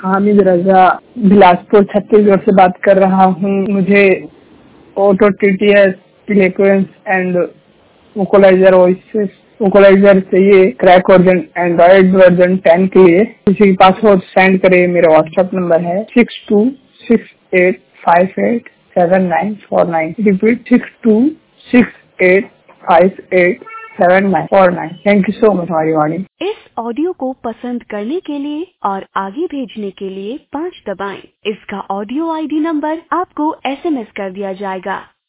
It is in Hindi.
हामिद रजा बिलासपुर छत्तीसगढ़ से बात कर रहा हूँ। मुझे auto TTS Eloquence and Vocalizer voices Vocalizer चाहिए, क्रैक वर्जन एंड्रॉइड वर्जन 10 के लिए। किसी के पास हो सेंड करे। मेरा व्हाट्सएप नंबर है 6268587949। Repeat 6268587949। Thank you so much हमारी वाणी। इस ऑडियो को पसंद करने के लिए और आगे भेजने के लिए 5 दबाएं। इसका ऑडियो आईडी नंबर आपको SMS कर दिया जाएगा।